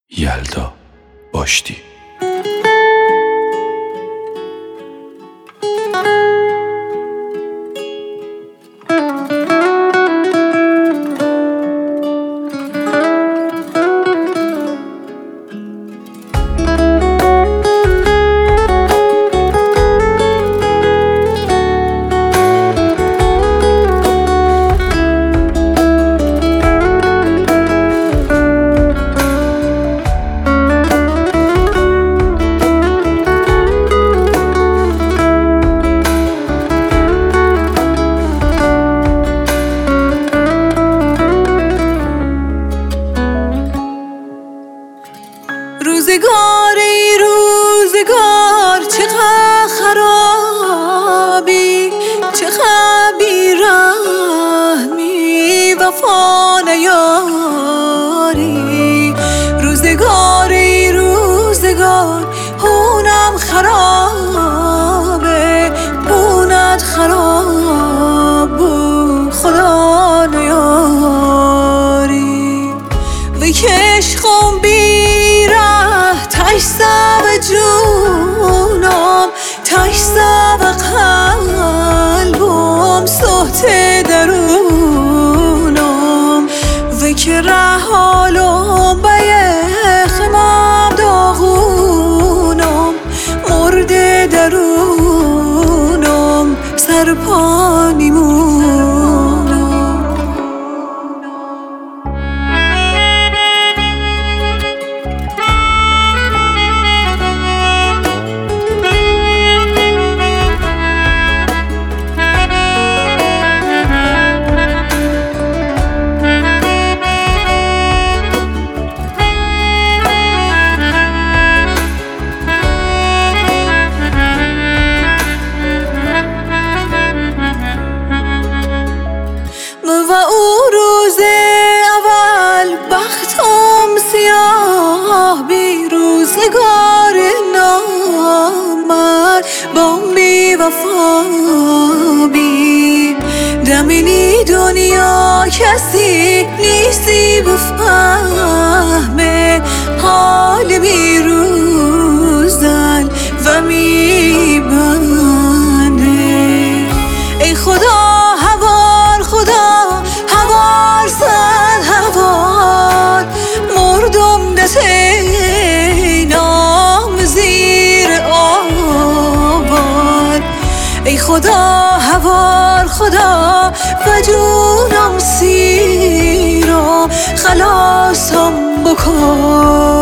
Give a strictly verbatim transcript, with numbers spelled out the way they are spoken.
یلدا باشتی. روزگار ای روزگار چقدر خرابی، چقدر بی‌رحمی، وفا نیاری. روزگار ای روزگار هونم خرابه، بونت خراب بو خدا نیاری. وی که عشقم تایسا و جونم، تایسا و قلبم، صوت درونم. و که رحالم بیخمم داغونم، مرده درونم، سرپا میمونم. و او روز اول بختم سیاه بی، روزگار نامد با بی وفا بی. دمینی دنیا کسی نیستی بفهمه حال بی روزن و می بنده. ای خدا هوار، خدا هوار زد هوار، مردم دتینام زیر آوار. ای خدا هوار خدا و جونم سیرم، خلاصم بکن.